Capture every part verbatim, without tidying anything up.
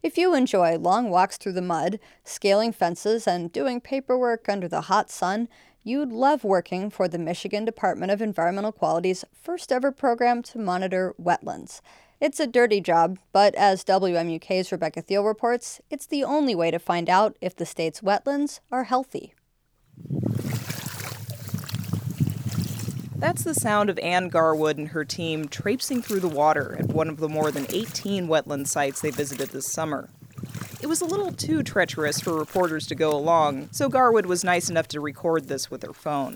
If you enjoy long walks through the mud, scaling fences, and doing paperwork under the hot sun, you'd love working for the Michigan Department of Environmental Quality's first ever program to monitor wetlands. It's a dirty job, but as W M U K's Rebecca Thiel reports, it's the only way to find out if the state's wetlands are healthy. That's the sound of Ann Garwood and her team traipsing through the water at one of the more than eighteen wetland sites they visited this summer. It was a little too treacherous for reporters to go along, so Garwood was nice enough to record this with her phone.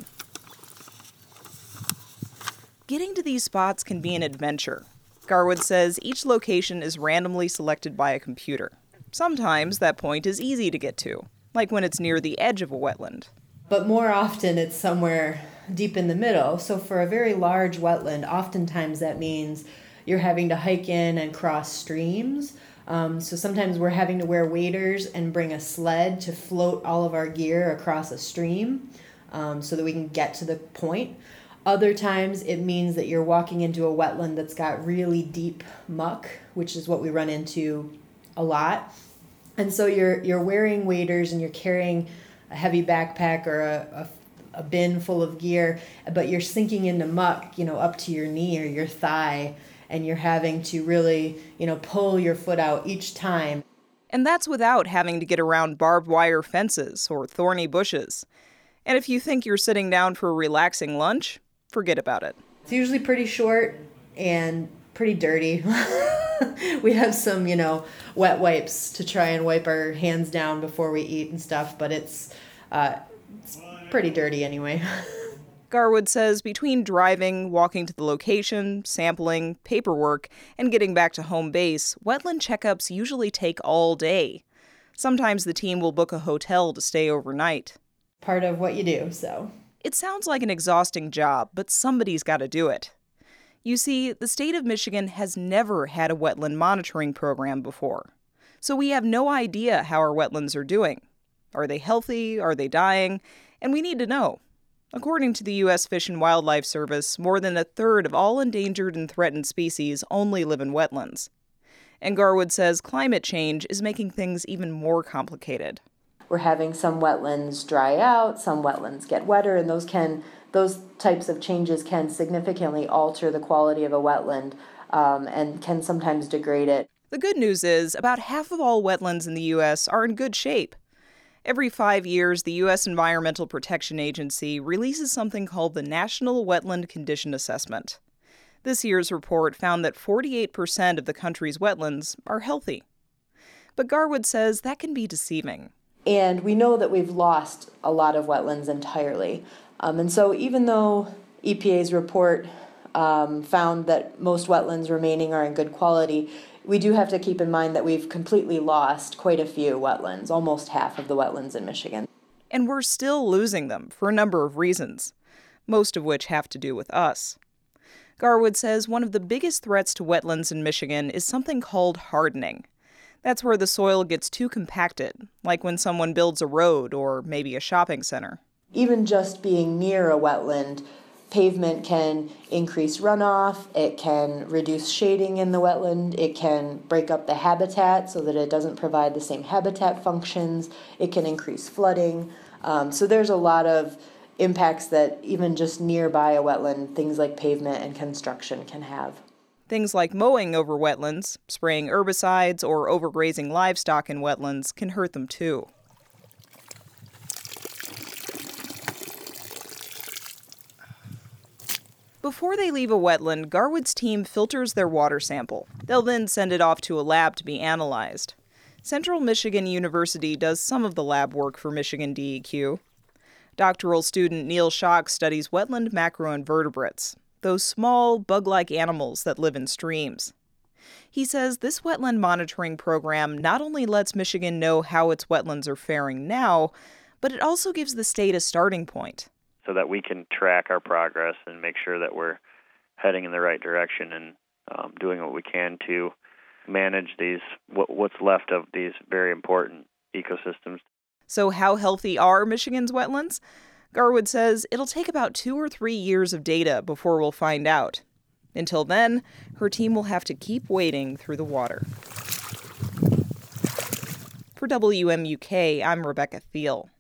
Getting to these spots can be an adventure. Garwood says each location is randomly selected by a computer. Sometimes that point is easy to get to, like when it's near the edge of a wetland. But more often it's somewhere deep in the middle. So for a very large wetland, oftentimes that means you're having to hike in and cross streams. Um, so sometimes we're having to wear waders and bring a sled to float all of our gear across a stream um, so that we can get to the point. Other times it means that you're walking into a wetland that's got really deep muck, which is what we run into a lot. And so you're you're wearing waders and you're carrying a heavy backpack or a, a, a bin full of gear, but you're sinking into muck, you know, up to your knee or your thigh, and you're having to really, you know, pull your foot out each time. And that's without having to get around barbed wire fences or thorny bushes. And if you think you're sitting down for a relaxing lunch, forget about it. It's usually pretty short and pretty dirty. We have some, you know, wet wipes to try and wipe our hands down before we eat and stuff, but it's, uh, it's pretty dirty anyway. Garwood says between driving, walking to the location, sampling, paperwork, and getting back to home base, wetland checkups usually take all day. Sometimes the team will book a hotel to stay overnight. Part of what you do, so. It sounds like an exhausting job, but somebody's got to do it. You see, the state of Michigan has never had a wetland monitoring program before. So we have no idea how our wetlands are doing. Are they healthy? Are they dying? And we need to know. According to the U S Fish and Wildlife Service, more than a third of all endangered and threatened species only live in wetlands. And Garwood says climate change is making things even more complicated. We're having some wetlands dry out, some wetlands get wetter, and those can those types of changes can significantly alter the quality of a wetland um, and can sometimes degrade it. The good news is about half of all wetlands in the U S are in good shape. Every five years, the U S Environmental Protection Agency releases something called the National Wetland Condition Assessment. This year's report found that forty-eight percent of the country's wetlands are healthy. But Garwood says that can be deceiving. And we know that we've lost a lot of wetlands entirely. Um, and so even though E P A's report um, found that most wetlands remaining are in good quality, we do have to keep in mind that we've completely lost quite a few wetlands, almost half of the wetlands in Michigan. And we're still losing them for a number of reasons, most of which have to do with us. Garwood says one of the biggest threats to wetlands in Michigan is something called hardening. That's where the soil gets too compacted, like when someone builds a road or maybe a shopping center. Even just being near a wetland, pavement can increase runoff, it can reduce shading in the wetland, it can break up the habitat so that it doesn't provide the same habitat functions, it can increase flooding. Um, so there's a lot of impacts that even just nearby a wetland, things like pavement and construction can have. Things like mowing over wetlands, spraying herbicides, or overgrazing livestock in wetlands can hurt them too. Before they leave a wetland, Garwood's team filters their water sample. They'll then send it off to a lab to be analyzed. Central Michigan University does some of the lab work for Michigan D E Q. Doctoral student Neil Schock studies wetland macroinvertebrates, those small, bug-like animals that live in streams. He says this wetland monitoring program not only lets Michigan know how its wetlands are faring now, but it also gives the state a starting point. So that we can track our progress and make sure that we're heading in the right direction and um, doing what we can to manage these what, what's left of these very important ecosystems. So how healthy are Michigan's wetlands? Garwood says it'll take about two or three years of data before we'll find out. Until then, her team will have to keep wading through the water. For W M U K, I'm Rebecca Thiel.